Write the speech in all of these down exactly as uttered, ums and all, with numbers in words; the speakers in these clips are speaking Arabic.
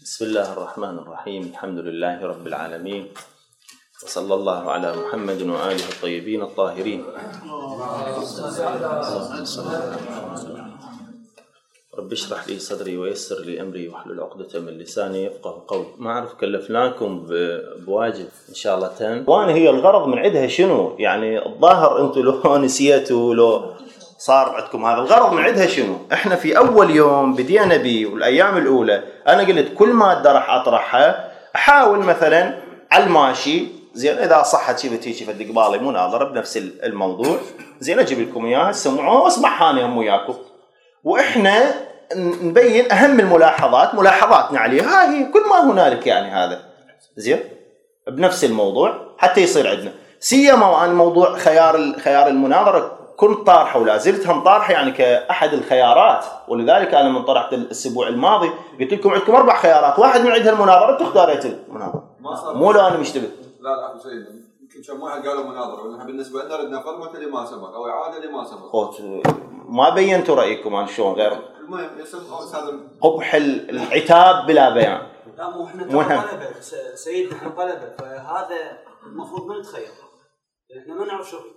بسم الله الرحمن الرحيم. الحمد لله رب العالمين، وصلى الله على محمد وآله الطيبين الطاهرين. رب اشرح لي صدري ويسر لي أمري واحلل عقدة من لساني يفقه قولي. ما أعرف كلفناكم بواجب إن شاء الله تن، وأنا هي الغرض من عندها شنو؟ يعني الظاهر أنتوا لو نسيتوا لو صار عندكم هذا الغرض من عندها شنو؟ احنا في اول يوم بدينا بيه والايام الاولى انا قلت كل ماده راح اطرحها احاول مثلا على الماشي زين، اذا صحت شي بتيجي في قبالي مناظره بنفس الموضوع زين اجيب لكم اياها تسمعوها واسمعها انا هم وياكم، واحنا نبين اهم الملاحظات ملاحظاتنا عليها، هاي كل ما هنالك يعني هذا زين بنفس الموضوع حتى يصير عندنا سيما. وعن موضوع خيار خيار المناظره كنت طارحه ولا زلت هم طارحه يعني كأحد الخيارات، ولذلك أنا من طرحت الأسبوع الماضي قلت لكم عندكم أربع خيارات، واحد من عندها المناظرة أنتوا اختاريت المناظرة مو لو أنا مشتبه. لا لا أخي سيدنا يمكن شموعة قالوا مناظرة، ونحن بالنسبة لنا ردنا فرمة اللي ما سبق أو إعادة اللي ما سبق. ما بينتوا رأيكم عن شلون غير المهم يصير هذا قبح العتاب بلا بيان. لا مو إحنا طلبة سيد، إحنا طلبة، فهذا المفروض ما نتخير، إحنا ما نعرف شو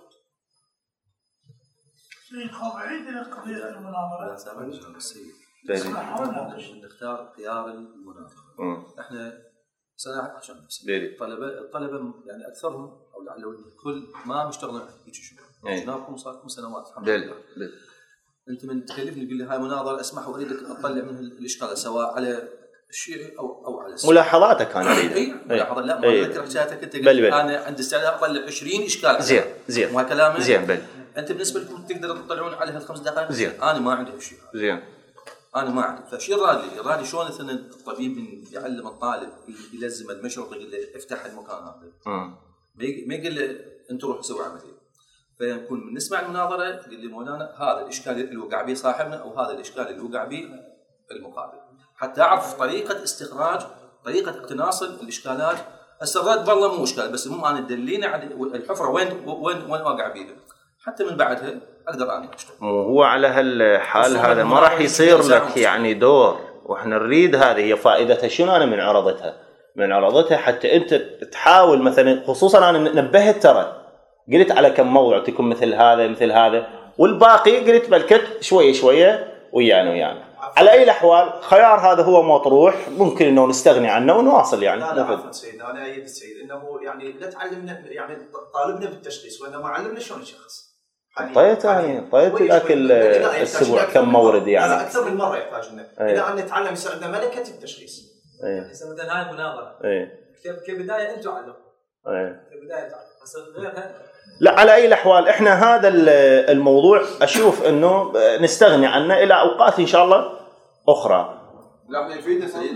سيد خاضعين إلى قضية المناظرة. لا سامحني شلون السيد. نختار خيار المناظرة. احنا سنة عشان نفسي. الطلبة الطلبة يعني أكثرهم أو لعله الكل ما مشتغلين هيك شغل. جنابكم صار لكم سنوات الحمد لله. أنت من تكلفني تقول لي هاي مناظرة أسمح وأريدك أطلع منها الإشكال سواء على الشيء أو أو على السؤال. ملاحظاتك أنا أريد. أي ملاحظة لا ما أذكر حكايتك أنت قلت أنا عندي استعداد أطلع عشرين إشكال. زين زين. ما كلامك. زين بل. أنت بالنسبة لكم تقدروا تطلعون على هالخمس دقائق؟ زين. أنا ما عندي هالشيء. زين. أنا ما عندي، فشي الرادي، الرادي شلون مثلا الطبيب يعلم الطالب يلزم المشرط يقول له افتح المكان هذا. امم. ما يقول له أنت روح سوي عملية. فنكون نسمع المناظرة يقول لي مولانا هذا الإشكال اللي وقع به صاحبنا أو هذا الإشكال اللي وقع به المقابل، حتى أعرف طريقة استخراج، طريقة اقتناص الإشكالات. هسه الرد والله مو إشكال، بس مو أنا دلينا على الحفرة وين وين وين واقع بيها. حتى من بعدها اقدر اني اشتغل. هو على هالحال هذا ما راح يصير لك يعني دور، واحنا نريد هذه هي فائدتها شنو. انا من عرضتها من عرضتها حتى انت تحاول مثلا، خصوصا انا نبهت ترى قلت على كم موضوع تكون مثل هذا مثل هذا، والباقي قلت بلكت شويه شويه ويانا ويانا. على اي الاحوال خيار هذا هو مطروح، ممكن انه نستغني عنه ونواصل يعني. لا لا عفوا سيدنا انا ايد السيد انه يعني لا تعلمنا يعني طالبنا بالتشخيص وانما علمنا شلون نشخص. طيت يعني طيت لك الاسبوع كم مورد يعني. لا اكثر من مره يحتاج لنا اذا ان نتعلم يصير عندنا ملكه التشخيص. اي مثلا هاي المناظره اي كبدايه انتم علموا اي كبدايه تعلم بس غيرها. لا على اي الاحوال احنا هذا الموضوع اشوف انه نستغني عنه الى اوقات ان شاء الله اخرى. لا احنا يفيدنا سيد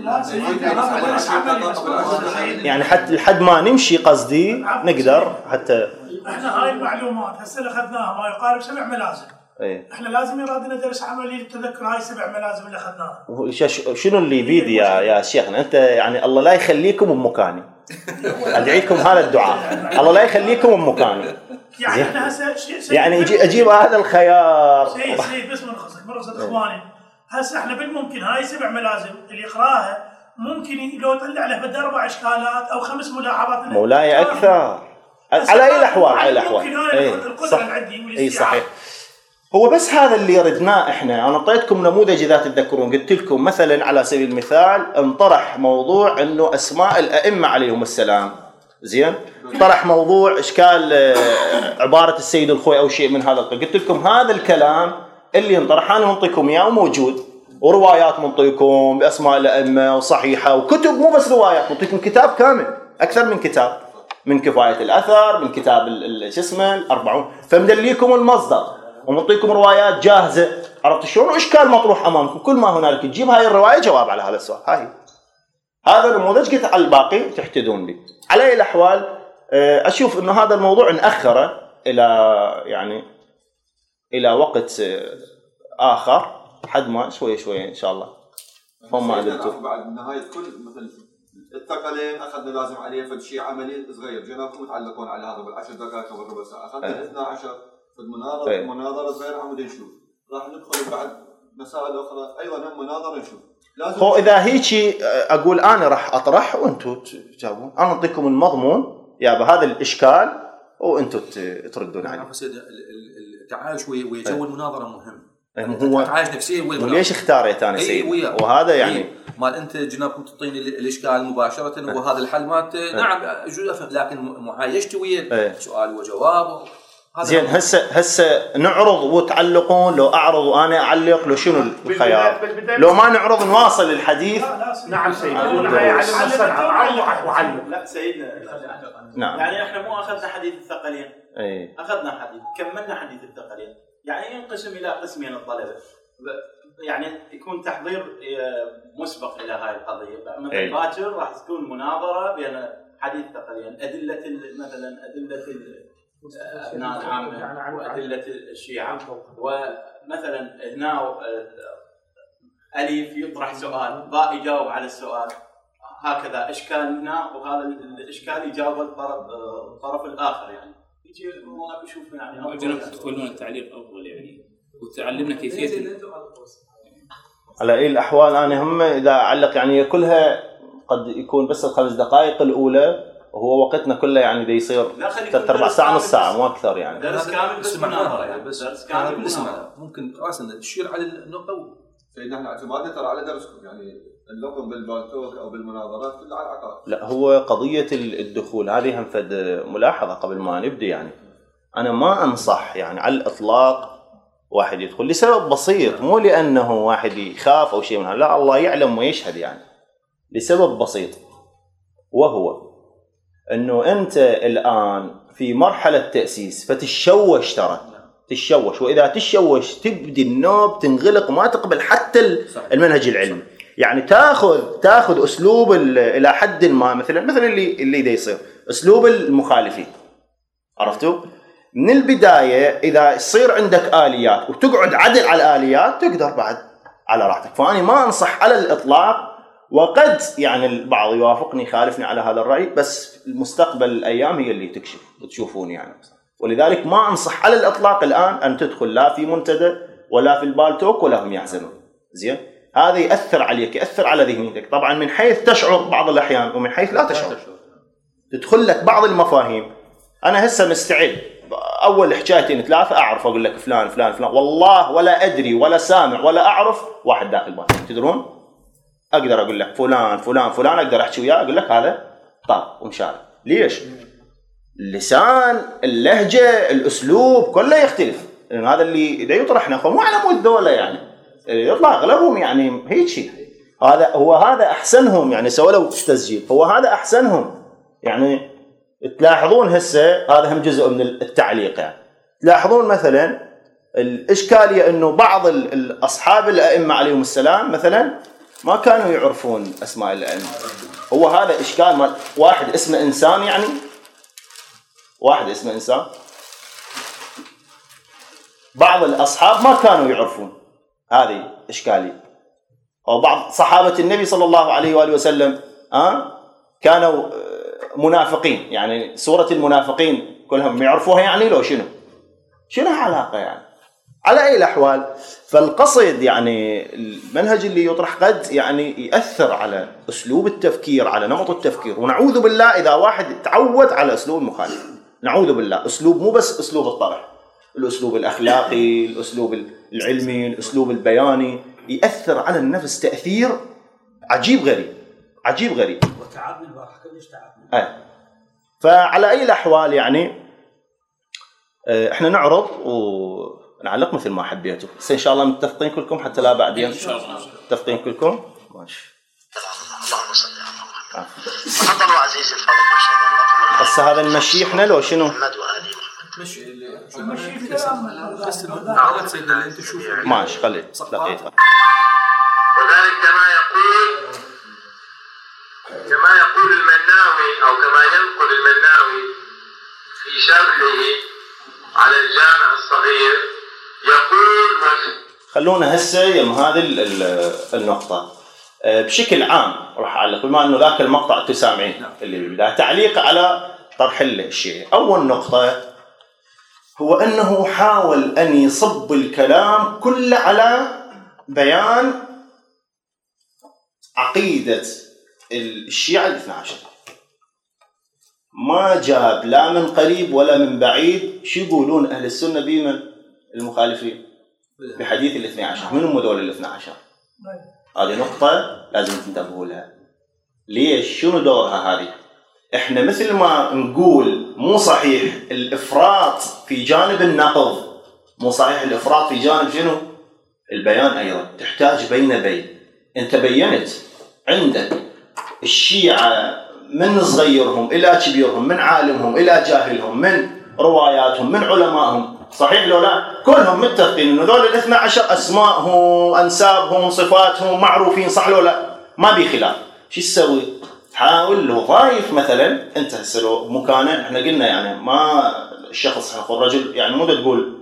يعني حتى لحد ما نمشي قصدي نقدر حتى احنا هاي المعلومات هسه اللي اخذناها ما يقارب سبع ملازم. ايه احنا لازم يرادنا درس عملي للتذكر هاي سبع ملازم اللي اخذناها. شنو اللي بيدي يا يا شيخنا انت يعني الله لا يخليكم بمكاني. ادعيكم هذا الدعاء الله لا يخليكم بمكاني. يعني احنا هسه يعني اجي اجيب هذا الخيار. سيد سيد بس من خصك من رصد اخواني هسه احنا بالممكن هاي سبع ملازم اللي يقراها ممكن لو طلع له بدل اربع اشكالات او خمس ملاحظات مولاي اكثر على اي الاحوال على الاحوال. اي صح اي صحيح. هو بس هذا اللي ردناه احنا. انا اعطيتكم نموذج اذا تتذكرون، قلت لكم مثلا على سبيل المثال انطرح موضوع انه اسماء الائمه عليهم السلام زين، طرح موضوع اشكال عباره السيد الخوي او شيء من هذا القبيل. قلت لكم هذا الكلام اللي انطرح انا منطيكم اياه وموجود، وروايات منطيكم باسماء الائمه وصحيحه، وكتب مو بس روايات، منطيكم كتاب كامل اكثر من كتاب، من كفايه الاثر، من كتاب شو اسمه الأربعون، فمدليكم المصدر ومنطيكم روايات جاهزه. عرفت شلون؟ واشكال مطروح امامكم، كل ما هنالك تجيب هاي الروايه جواب على هذا السؤال. هاي هذا النموذج قلت على الباقي تحتدون لي. على اي الاحوال اشوف انه هذا الموضوع ناخره الى يعني الى وقت اخر لحد ما شويه شويه ان شاء الله. هم ما قدرتوا بعد نهايه كل مثل الثقلين اخذنا لازم عليه فد شيء عملي صغير، جيناكم تعلقون على هذا بالعشر دقائق او بالربع ساعه، اخذنا اثنا عشر في المناظره مناظره صغيره عمود نشوف، راح ندخل بعد مسائل اخرى ايضا هم مناظره نشوف. هو اذا هيك اقول انا راح اطرح وانتم تجاوبون، انا اعطيكم المضمون يا هذا الاشكال وانتم تردون عليه. التعايش ويا جو المناظره مهم، هو تعايش نفسيا ويا وليش اختاريت انا سيد؟ ويا. وهذا يعني إيه. مال انت جنابكم تعطيني الاشكال مباشره وهذا الحل مالته، نعم يجوز افهم، لكن معايشتي ويا سؤال وجواب. زين هسه هسه نعرض وتعلقون، لو اعرض وانا اعلق، لو شنو الخيار؟ لو ما نعرض نواصل الحديث. نعم سيدنا علم الصنعه عرض وعلق. لا سيدنا نعم. يعني احنا مو اخذنا حديث الثقلين، اي اخذنا حديث كملنا حديث الثقلين، يعني ينقسم الى قسمين الطلبه، يعني يكون تحضير مسبق الى هاي القضيه، مثلا باكر راح تكون مناظره بين حديث الثقلين، ادله مثلا ادله ابناء العامه وادله الشيعه، ومثلا هنا الف يطرح سؤال، باء يجاوب على السؤال، هكذا اشكال هنا وهذا الاشكال يجاوب الطرف الطرف الاخر، يعني يجي هناك يشوف يعني افضل تقولون التعليق افضل يعني، وتعلمنا كيفيه على اي الاحوال. انا هم اذا اعلق يعني كلها قد يكون بس الخمس دقائق الاولى، وهو وقتنا كله يعني دا يصير ثلاث اربع ساعه نص ساعه مو اكثر يعني. درس كامل بس مناظره يعني، بس درس كامل بنسمع ممكن راسنا تشير على النقطه. سيدنا احنا اعتمادنا ترى على درسكم، يعني اللقم بالبالتوك او بالمناظرات كلها على العقائد. لا هو قضيه الدخول هذه هم فد ملاحظه قبل ما نبدا، يعني انا ما انصح يعني على الاطلاق واحد يدخل لسبب بسيط، مو لانه واحد يخاف او شيء من هذا، لا الله يعلم ويشهد، يعني لسبب بسيط، وهو انه انت الان في مرحله تاسيس فتشوش، ترى تشوش، واذا تشوش تبدي النوب تنغلق وما تقبل حتى المنهج العلمي، يعني تاخذ تاخذ اسلوب الى حد ما، مثلا مثلا اللي اللي دا يصير اسلوب المخالفين، عرفتوا؟ من البدايه اذا يصير عندك اليات وتقعد عدل على الاليات تقدر بعد على راحتك. فاني ما انصح على الاطلاق، وقد يعني البعض يوافقني يخالفني على هذا الراي، بس المستقبل الايام هي اللي تكشف وتشوفون يعني. ولذلك ما انصح على الاطلاق الان ان تدخل لا في منتدى ولا في البالتوك ولا هم يحزنون. زين هذا ياثر عليك، ياثر على ذهنيتك طبعا، من حيث تشعر بعض الاحيان ومن حيث لا تشعر. تدخل لك بعض المفاهيم. انا هسه مستعد اول حكايتين ثلاثه اعرف اقول لك فلان فلان فلان، والله ولا ادري ولا سامع ولا اعرف واحد داخل بالي، تدرون؟ اقدر اقول لك فلان فلان فلان، اقدر احكي وياه اقول لك هذا طاب ومشارك. ليش؟ اللسان، اللهجه، الاسلوب كله يختلف، لان هذا اللي اذا يطرح نخو مو على مود دولة يعني، يطلع اغلبهم يعني هيك شيء. هذا هو هذا احسنهم يعني، سولوا تسجيل هو هذا احسنهم يعني. تلاحظون هسه هذا هم جزء من التعليق، يعني تلاحظون مثلا الاشكاليه انه بعض الاصحاب الائمه عليهم السلام مثلا ما كانوا يعرفون اسماء الائمه. هو هذا اشكال مال واحد اسمه انسان، يعني واحد اسمه انسان، بعض الاصحاب ما كانوا يعرفون، هذه اشكاليه. او بعض صحابه النبي صلى الله عليه واله وسلم اه كانوا منافقين، يعني سوره المنافقين كلهم يعرفوها يعني، لو شنو شنو علاقه يعني. على اي الاحوال فالقصد يعني المنهج اللي يطرح قد يعني ياثر على اسلوب التفكير، على نمط التفكير، ونعوذ بالله اذا واحد تعود على اسلوب المخالف، نعوذ بالله. اسلوب مو بس اسلوب الطرح، الاسلوب الاخلاقي، الاسلوب العلمي، الاسلوب البياني، ياثر على النفس تاثير عجيب غريب، عجيب غريب. وتعبنا البارحه كلش تعبنا. اي فعلى اي الاحوال يعني احنا نعرض ونعلق مثل ما حبيتوا، بس ان شاء الله متفقين كلكم حتى لا بعدين. ان شاء الله متفقين كلكم. ماشي. اللهم صل على محمد. تفضلوا عزيزي الفاضل ما شاء الله. هسه هذا نمشي احنا لو شنو؟ محمد وآله محمد. مشي مشي الكلام بس المقالات سيدنا اللي انتم تشوفوا. ماشي خلي دقيقه. وذلك كما يقول كما يقول المناوي او كما ينقل المناوي في شرحه على الجامع الصغير، يقول خلونا هسه يم هذه النقطه بشكل عام راح اعلق، بما انه ذاك المقطع تسامعين اللي بالبدايه تعليق على طرح الشيء. اول نقطه هو انه حاول ان يصب الكلام كله على بيان عقيدة الشيعة الاثنى عشر، ما جاب لا من قريب ولا من بعيد. شو يقولون أهل السنة بمن المخالفين بحديث الاثنى عشر؟ من هم دول الاثنى عشر؟ هذه نقطة لازم تنتبهوا لها. ليش؟ شنو دورها هذه؟ احنا مثل ما نقول مو صحيح الإفراط في جانب النقض، مو صحيح الإفراط في جانب شنو؟ البيان أيضا. تحتاج بين بين. انت بينت عندك الشيعة من صغيرهم إلى كبيرهم، من عالمهم إلى جاهلهم، من رواياتهم، من علمائهم، صحيح لو لا؟ كلهم متفقين إنه ذول الاثنى عشر أسمائهم، أنسابهم، صفاتهم معروفين، صح لو لا؟ ما بي خلاف. شو تسوي؟ تحاول له ضايف مثلا. أنت هسه لو مكانه، إحنا قلنا يعني ما الشخص يقول رجل يعني مو تقول،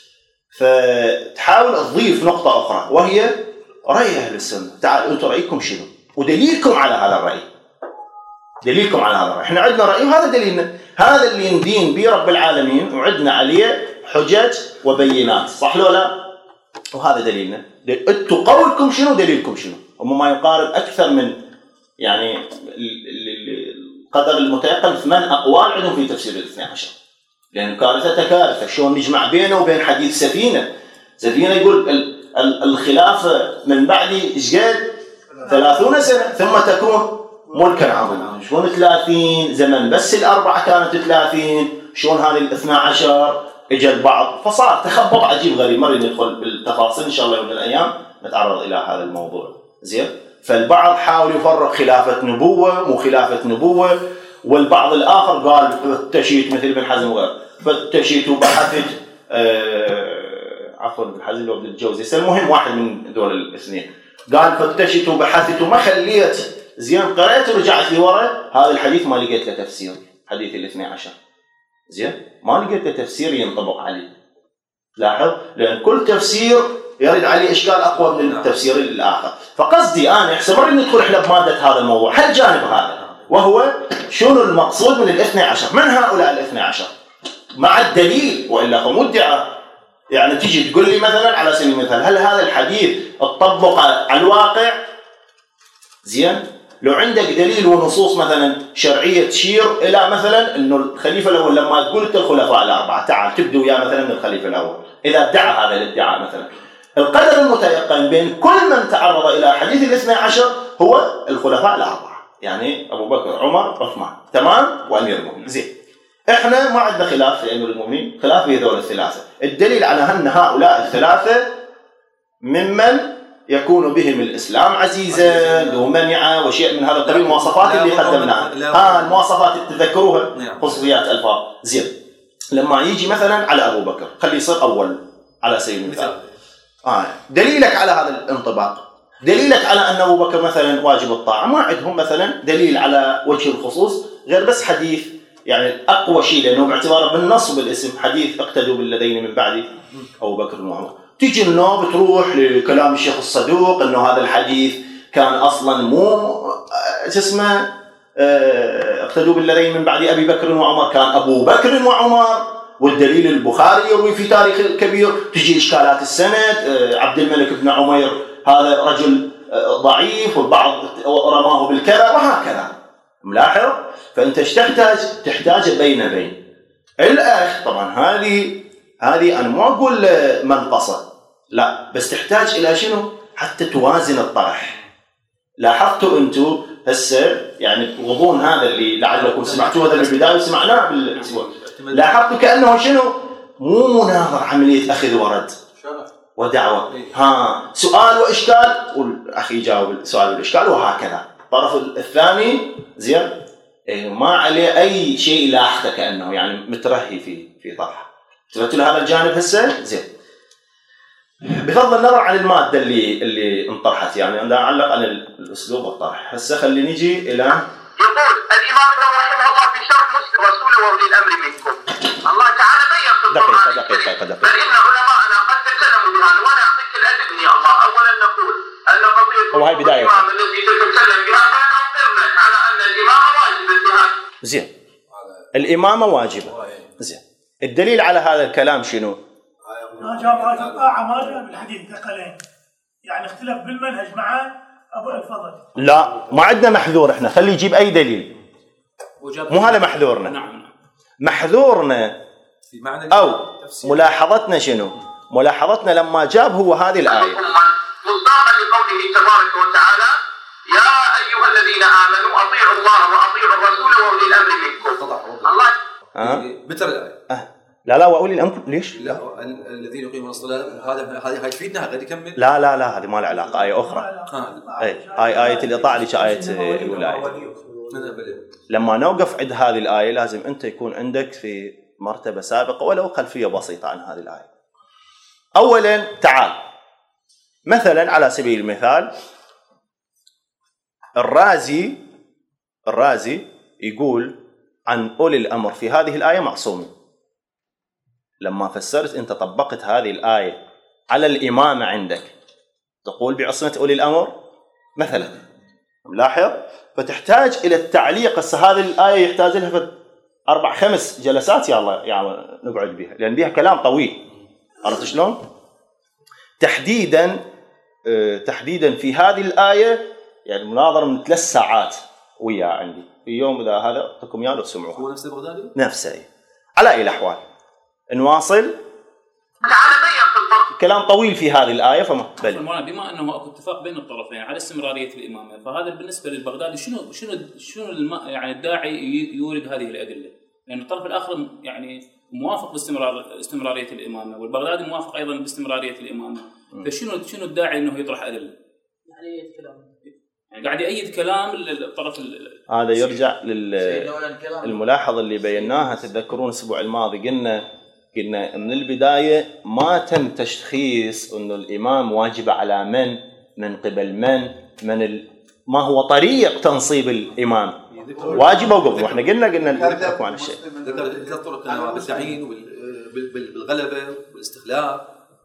فتحاول تضيف نقطة أخرى وهي رأي أهل السنة. تعال أنتم رأيكم شنو؟ ودليلكم على هذا الرأي. دليلكم على هذا الرأي. إحنا عندنا رأي وهذا دليلنا، هذا اللي ندين به رب العالمين وعندنا عليه حجج وبينات، صح لو لا؟ وهذا دليلنا. أنتم قولكم شنو دليلكم شنو؟ هم ما يقارب أكثر من يعني القدر المتيقن ثمان أقوال عندهم في تفسير الاثنى عشر، لأن كارثة كارثة. شلون نجمع بينه وبين حديث سفينة؟ سفينة يقول الخلافة من بعد إيش قد؟ ثلاثون سنة ثم تكون ملكا عظيما. شلون ثلاثين زمن بس الأربعة كانت ثلاثين، شلون هذه الاثنى عشر اجى البعض؟ فصار تخبط عجيب غريب. مرة ندخل بالتفاصيل إن شاء الله يوم من الأيام نتعرض إلى هذا الموضوع. زين. فالبعض حاول يفرق خلافة نبوة مو خلافة نبوة، والبعض الآخر قال فتشيت مثل ابن حزم وغيره، فتشيت وبحثت آه عفوا ابن حزم وابن الجوزي، المهم واحد من دول الاثنين قال فتشيت وبحثت وما خليت. زين. قرأت ورجعت لي ورا، هذا الحديث ما لقيت له تفسير، حديث الاثنى عشر. زين. ما لقيت له تفسير ينطبق عليه. لاحظ، لأن كل تفسير يرد عليه إشكال أقوى من التفسير الآخر. فقصدي أنا احسن مرة ندخل إحنا بمادة هذا الموضوع، هالجانب هذا، وهو شنو المقصود من الاثنى عشر؟ من هؤلاء الاثنى عشر؟ مع الدليل، وإلا هو مدعى. يعني تيجي تقول لي مثلا على سبيل المثال هل هذا الحديث تطبق على الواقع؟ زين. لو عندك دليل ونصوص مثلا شرعية تشير إلى مثلا إنه الخليفة الأول لما تقول أنت الخلفاء الأربعة، تعال تبدو ويا مثلا من الخليفة الأول، إذا ادعى هذا الادعاء مثلا، القدر المتيقن بين كل من تعرض إلى حديث الاثنى عشر هو الخلفاء الأربعة، يعني أبو بكر، عمر، عثمان، تمام، وأمير المؤمنين. زين. إحنا ما عندنا خلاف في أمير المؤمنين، خلاف في هذول الثلاثة. الدليل على أن هؤلاء الثلاثة ممن يكون بهم الإسلام عزيزا ومنعا وشيء من هذا القبيل، المواصفات اللي قدمناها. ها المواصفات تتذكروها، خصوصيات ألفاظ. زين. لما يجي مثلا على أبو بكر خليه يصير أول على سبيل المثال. آه. دليلك على هذا الانطباق، دليلك على أن أبو بكر مثلا واجب الطاعة، ما عندهم مثلا دليل على وجه الخصوص غير بس حديث يعني أقوى شيء لأنه باعتباره بالنص بالاسم حديث اقتدوا بالذين من بعد أبو بكر وعمر. تيجي النوب تروح لكلام الشيخ الصدوق انه هذا الحديث كان اصلا مو اسمه اقتدوا بالذين من بعد ابي بكر وعمر، كان ابو بكر وعمر، والدليل البخاري يروي في تاريخ الكبير. تجي اشكالات السند، عبد الملك بن عمير هذا رجل ضعيف والبعض رماه بالكذا وهكذا. ملاحظ؟ فانت ايش تحتاج؟ تحتاج بين بين. الاخ طبعا هذه هذه أنا ما أقول منقصة، لا، بس تحتاج إلى شنو؟ حتى توازن الطرح. لاحظتوا أنتوا هسه يعني الغضون هذا اللي لعلكم سمعتوه هذا بالبداية وسمعناه بالأسبوع، لاحظتوا كأنه شنو؟ مو مناظر، عملية أخذ ورد ودعوة. ها سؤال وإشكال والأخي يجاوب السؤال والإشكال وهكذا. الطرف الثاني زين ما عليه أي شيء لاحظه كأنه يعني مترهي في في طرح. تبتوا هذا الجانب هسه زين. بغض النظر عن الماده اللي اللي انطرحت، يعني انا اعلق على الاسلوب والطرح. هسه خلي نجي الى يقول الامام رحمه الله في شرح مسلم رسوله واولي الامر منكم. الله تعالى بين في القران دقيقه دقيقه دقيقه بل ان علماءنا قد تكلموا بهذا، وانا اعطيك الادله. الله اولا نقول ان قضيه هو هاي بدايه الامام الذي تتكلم بها فانا اقرك على ان الامامه واجبه في هذا. زين. الامامه واجبه. زين. الدليل على هذا الكلام شنو؟ ما جاب هذه الطاعة، ما جاب الحديث ثقلين، يعني اختلف بالمنهج مع ابو الفضل لا ما عندنا محذور احنا، خلي يجيب اي دليل. مو هذا محذورنا. نعم. محذورنا في معنى او ملاحظتنا شنو؟ ملاحظتنا لما جاب هو هذه الايه مصداقا لقوله تبارك وتعالى يا ايها الذين امنوا اطيعوا الله واطيعوا الرسول واولي الامر منكم. الله أه؟ بتر الايه أه. لا لا واولي الامر ليش؟ لا الذين يقيمون الصلاه هذا هذه تفيدنا غير يكمل. لا لا لا هذه ما لها علاقه، ايه اخرى. آه. اي هاي ايه الاطاعه اللي ايه الولايه. لما نوقف عند هذه الايه لازم انت يكون عندك في مرتبه سابقه ولو خلفيه بسيطه عن هذه الايه. اولا تعال مثلا على سبيل المثال الرازي الرازي يقول عن اولي الامر في هذه الايه معصومين. لما فسرت انت طبقت هذه الايه على الامامه عندك تقول بعصمه اولي الامر مثلا، ملاحظ؟ فتحتاج الى التعليق. هسه هذه الايه يحتاج لها اربع خمس جلسات يا الله يعني نقعد بها، لان بها كلام طويل. عرفت شلون؟ تحديدا اه تحديدا في هذه الايه يعني مناظره من ثلاث ساعات وياه عندي في يوم، اذا هذا اعطيكم اياه تسمعوه. هو نفسه بغدادي؟ نفسه. على اي الاحوال نواصل. تعال بين في الفرق. كلام طويل في هذه الايه فما بل بما انه اكو اتفاق بين الطرفين على استمراريه الامامه، فهذا بالنسبه للبغدادي شنو شنو شنو يعني الداعي يورد هذه الادله؟ لان الطرف الاخر يعني موافق باستمرار استمراريه الامامه، والبغدادي موافق ايضا باستمراريه الامامه، فشنو شنو الداعي انه يطرح ادله؟ يعني اي كلام يعني قاعد يأيد كلام الطرف هذا يرجع للملاحظه اللي بيناها. تتذكرون الاسبوع الماضي قلنا قلنا من البدايه ما تم تشخيص انه الامام واجب على من من قبل من من ال... ما هو طريق تنصيب الامام واجب او قبل. واحنا قلنا قلنا الحكم على الشيء. ذكر طرق بالتعيين وبالغلبه والاستخلاف.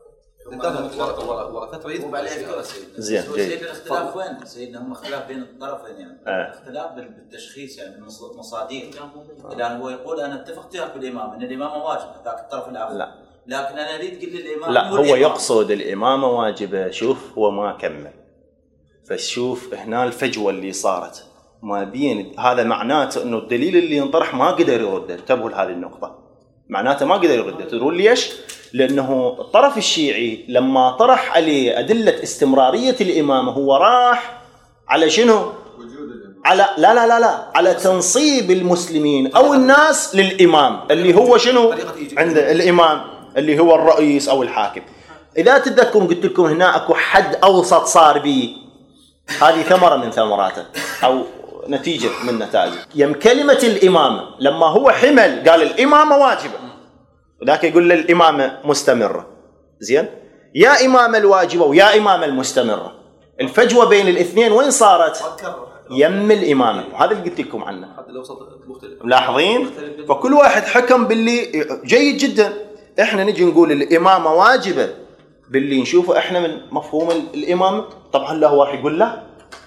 زين جيد. الاختلاف وين سيدنا؟ هم اختلاف بين الطرفين يعني آه. اختلاف بالتشخيص يعني بالمصادر. الان هو يقول انا اتفقت بالامام ان الامامه واجبه، ذاك الطرف الاخر لا، لكن انا اريد تقول لي الامام لا، هو يقصد الامامه واجبه. شوف هو ما كمل، فشوف هنا الفجوه اللي صارت ما بين هذا، معناته انه الدليل اللي ينطرح ما قدر يرده. انتبهوا لهذه النقطه، معناته ما قدر يرده. تدرون ليش؟ لأنه الطرف الشيعي لما طرح عليه أدلة استمرارية الإمامة هو راح على شنو؟ على لا لا لا لا على تنصيب المسلمين أو الناس للإمام اللي هو شنو؟ عند الإمام اللي هو الرئيس أو الحاكم. إذا تتذكرون قلت لكم هنا أكو حد أوسط صار به، هذه ثمرة من ثمراته أو نتيجة من نتائجه. يم كلمة الإمامة لما هو حمل قال الإمامة واجبة، وذاك يقول للإمامة مستمرة. زين، يا إمامة الواجبة ويا إمامة المستمرة، الفجوة بين الاثنين وين صارت؟ يم الإمامة. وهذا اللي قلت لكم عنه. ملاحظين؟ فكل واحد حكم باللي جيد جدا. احنا نجي نقول الإمامة واجبة باللي نشوفه احنا من مفهوم الإمامة. طبعا له واحد يقول لا.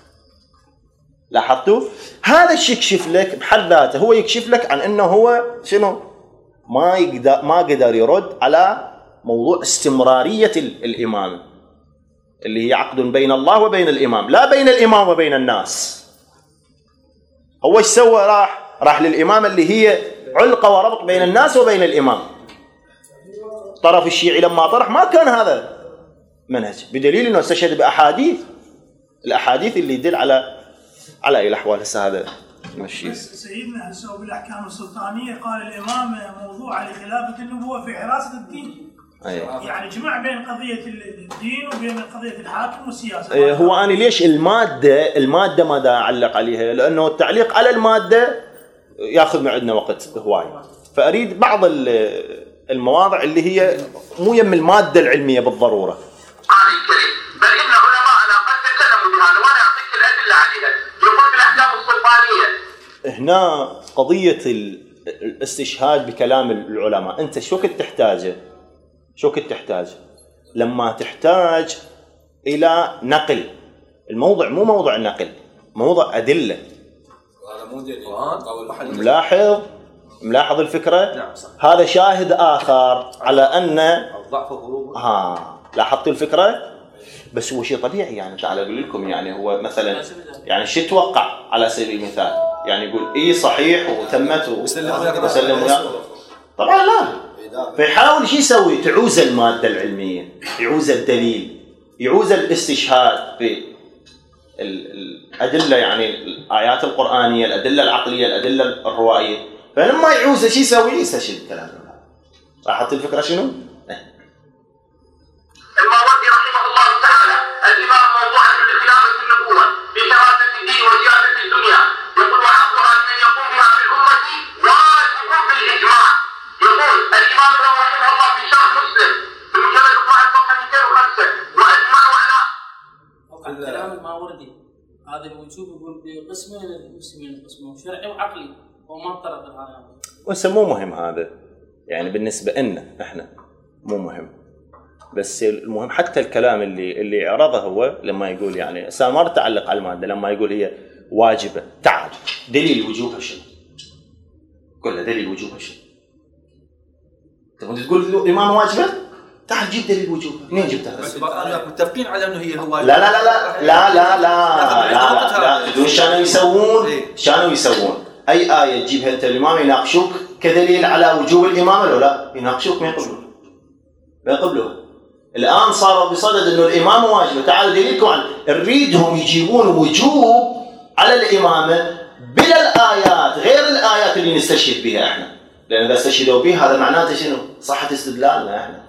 لاحظتوا؟ هذا الشيء يكشف لك بحد ذاته، هو يكشف لك عن انه هو شنو؟ ما يقدر ما قدر يرد على موضوع استمرارية الإمامة اللي هي عقد بين الله وبين الإمام، لا بين الإمام وبين الناس. هو ايش سوى؟ راح راح للإمامة اللي هي علقة وربط بين الناس وبين الإمام. طرف الشيعي لما طرح ما كان هذا منهج، بدليل انه استشهد بأحاديث، الأحاديث اللي يدل على على أي الأحوال. هسه هذا ماشي. سيدنا هسه بالاحكام السلطانيه قال الامامه موضوعه لخلافه النبوه في حراسه الدين. أيه. يعني جمع بين قضيه الدين وبين قضيه الحاكم والسياسه. أيه. هو انا ليش الماده الماده ما دا اعلق عليها؟ لانه التعليق على الماده ياخذ من عندنا وقت هواي، فاريد بعض المواضع اللي هي مو يم الماده العلميه بالضروره. بل ان علماءنا قد تكلموا بهذا وانا اعطيك الادله عليها. يقول في الاحكام السلطانيه هنا قضية الاستشهاد بكلام العلماء. أنت شو كنت تحتاجه؟ شو كنت تحتاج؟ لما تحتاج إلى نقل، الموضع مو موضع نقل، موضع أدلة. ملاحظ ملاحظ الفكرة؟ هذا شاهد آخر على أن ها لاحظت الفكرة؟ بس هو شيء طبيعي يعني. تعال اقول لكم يعني هو مثلا يعني شو توقع على سبيل المثال يعني يقول اي صحيح وتمت وسلم وياخذ. طبعا لا. فيحاول شو يسوي؟ تعوز الماده العلميه، يعوز الدليل، يعوز الاستشهاد ب الادله يعني الايات القرانيه، الادله العقليه، الادله الروائيه. فلما يعوز شو يسوي؟ يستشهد الكلام هذا. لاحظت الفكره شنو؟ الماوردي رحمه الله تعالى الإمام موضوعا بخلافة النبوة بشراسة الدين وسياسة الدنيا، يقول وحقها أن يقوم بها في الأمة واجب بالإجماع. يقول الإمام رحمه الله في شرح مسلم في مجلد اثناشر صفحة مئتين وخمسة وأجمعوا على كلام الماوردي هذا الوجوب يقول بقسمين المسلمين قسمه شرعي وعقلي وما اضطرد هذا. وهسه مو مهم هذا يعني بالنسبه لنا احنا مو مهم، بس المهم حتى الكلام اللي اللي عرضه هو لما يقول يعني ما تتعلق على الماده، لما يقول هي واجبه، تعال دليل وجوبها شنو؟ قل له دليل وجوبها شنو؟ انت تقول له امام واجبه؟ تعال جيب دليل وجوبها، منين جبتها؟ بس انا متفقين على انه هي هو لا لا لا لا لا لا لا لا تدرون شانو يسوون؟ شانو يسوون؟ اي ايه تجيبها انت الامام يناقشوك كدليل على وجوب الامامه لو لا؟ يناقشوك ما يقبلون. ما يقبلوها. الآن صاروا بصدد أنه الإمامة واجبة، تعالوا دليلكم عن نريدهم يجيبون وجوب على الإمامة بلا الآيات غير الآيات اللي نستشهد بها إحنا، لأن إذا استشهدوا بها هذا معناته شنو؟ صحة استدلالنا إحنا.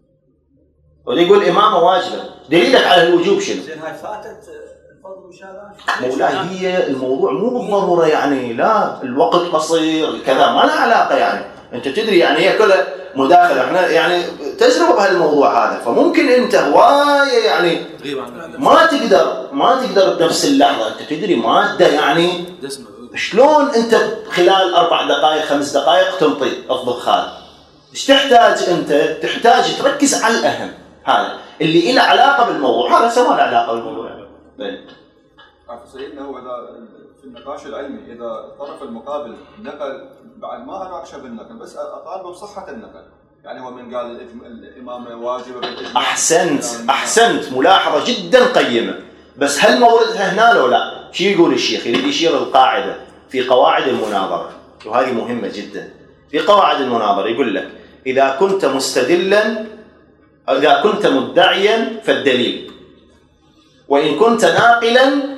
ويقول الإمامة واجبة، دليلك على الوجوب شنو؟ زين هاي فاتت الفضل مشابه. مولاي هي الموضوع مو بالضرورة يعني لا الوقت قصير كذا ما لها علاقة يعني، أنت تدري يعني هي كلها مداخلة احنا يعني تجربة بهالموضوع هذا، فممكن انت هواية يعني ما تقدر ما تقدر بنفس اللحظة، انت تدري مادة يعني شلون انت خلال اربع دقائق خمس دقائق تنطي الضخات. ايش تحتاج انت؟ تحتاج تركز على الاهم هذا اللي له علاقة بالموضوع، هذا سواء له علاقة بالموضوع. عفوا سيدنا هو اذا في النقاش العلمي اذا الطرف المقابل نقل بعد ما اناقشه بالنقل بس اطالبه بصحه النقل، يعني هو من قال الامامه واجبه بالاجماع. احسنت احسنت ملاحظه جدا قيمه، بس هل موردها هنا لو لا؟ شو يقول الشيخ؟ يريد يشير القاعده في قواعد المناظره، وهذه مهمه جدا. في قواعد المناظره يقول لك اذا كنت مستدلا اذا كنت مدعيا فالدليل، وان كنت ناقلا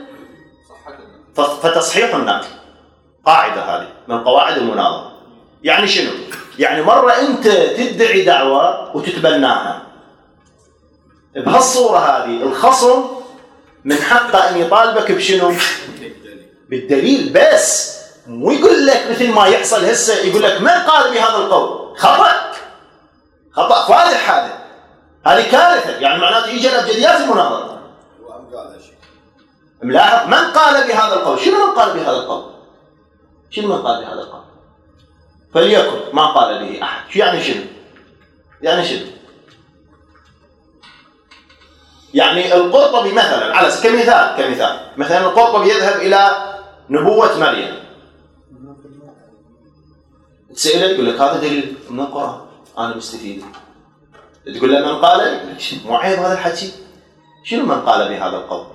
فتصحيح النقل. قاعدة هذه من قواعد المناظرة. يعني شنو؟ يعني مرة أنت تدعي دعوة وتتبناها. بهالصورة هذه الخصم من حقه أن يطالبك بشنو؟ بالدليل بس، مو يقول لك مثل ما يحصل هسه يقول لك من قال بهذا القول؟ خطأ. خطأ فادح هذا. هذه كارثة، يعني معناته يجي أبجديات المناظرة. ملاحظ من قال بهذا القول؟ شنو من قال بهذا القول؟ شنو من قال بهذا القول؟ فليكن ما قال به أحد. شو يعني شنو؟ يعني شنو؟ يعني القرطبي مثلا على كمثال كمثال مثلا القرطبي يذهب إلى نبوة مريم. تسأله يقول لك هذا دليل من القرآن أنا مستفيد. تقول له من قال؟ يقول لك مو عيب هذا الحكي؟ شنو من قال بهذا القول؟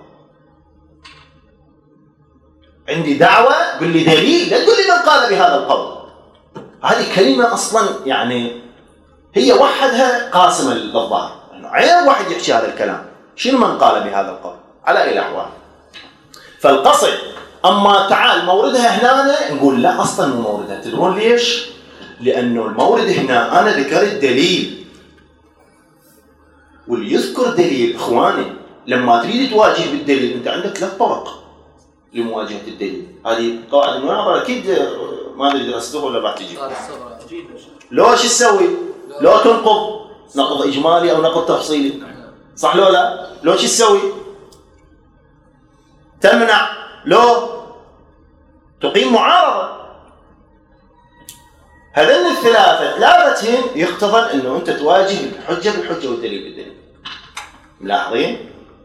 عندي دعوة قل لي دليل، لا تقول لي من قال بهذا القول. هذه كلمة أصلا يعني هي وحدها قاسمة للظاهر، يعني عيب واحد يحكي هذا الكلام. شنو من قال بهذا القول؟ على أي الأحوال. فالقصد أما تعال موردها هنا نقول لا أصلا مو موردها. تدرون ليش؟ لأنه المورد هنا أنا ذكرت دليل، واللي يذكر دليل إخواني لما تريد تواجه بالدليل أنت عندك ثلاث طرق لمواجهة الدليل. هذه قواعد المناظرة أكيد ما أدري درستوها ولا راح تجي. لو شو تسوي؟ لو تنقض نقض إجمالي أو نقض تفصيلي، صح لو لا؟ لو شو تسوي؟ تمنع، لو تقيم معارضة. هذين الثلاثة ثلاثتهم يقتضن أنه أنت تواجه الحجة بالحجة والدليل بالدليل. ملاحظين؟